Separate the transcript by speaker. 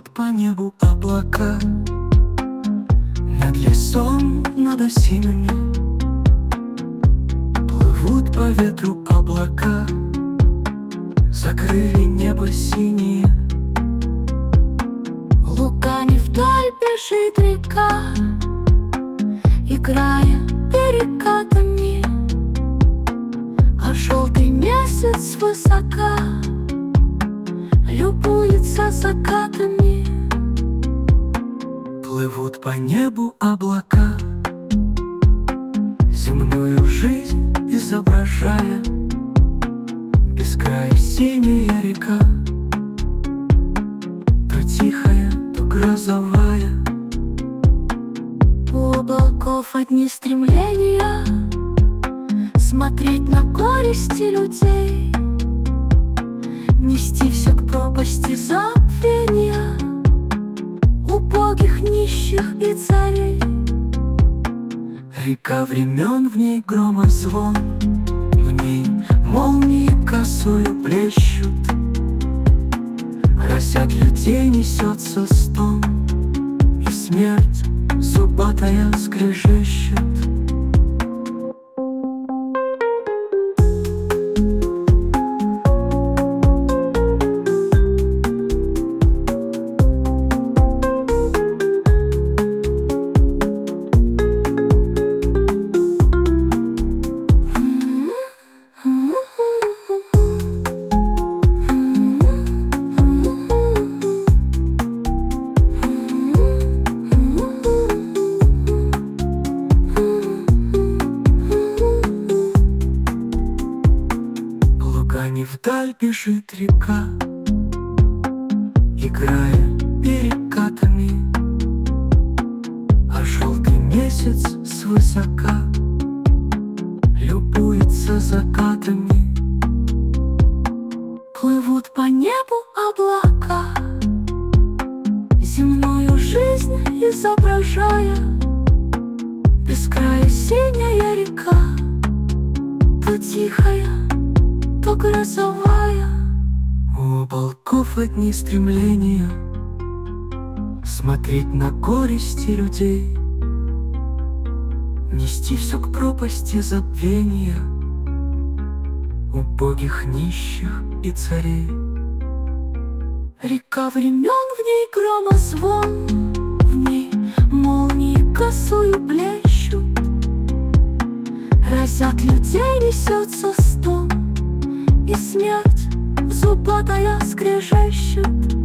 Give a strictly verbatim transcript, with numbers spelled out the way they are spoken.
Speaker 1: Плывут по небу облака над лесом, над осинами. Плывут по ветру облака, закрыли небо синее.
Speaker 2: Лугами вдаль бежит река, играя перекатами, а желтый месяц высока любуется закатами.
Speaker 1: Плывут по небу облака, земную жизнь изображая. Без края синяя река, то тихая, то грозовая.
Speaker 2: У облаков одни стремления смотреть на горести людей, нести все к пропасти забвения убогих, нищих и царей.
Speaker 1: Река времен, в ней громозвон, в ней молнии косою блещут, грозят людей, несется стон, и смерть зубатая скрежещет. Лугами вдаль бежит река, играя перекатами, а желтый месяц свысока любуется закатами.
Speaker 2: Плывут по небу облака, земную жизнь изображая. Без края синяя река, то тихая, то грозовая.
Speaker 1: У облаков одни стремления смотреть на горести людей, нести все к пропасти забвения убогих, нищих и царей.
Speaker 2: Река времен, в ней громозвон, в ней молнии косою блещут, разят людей, несется стон, и смерть зубатая скрежещет.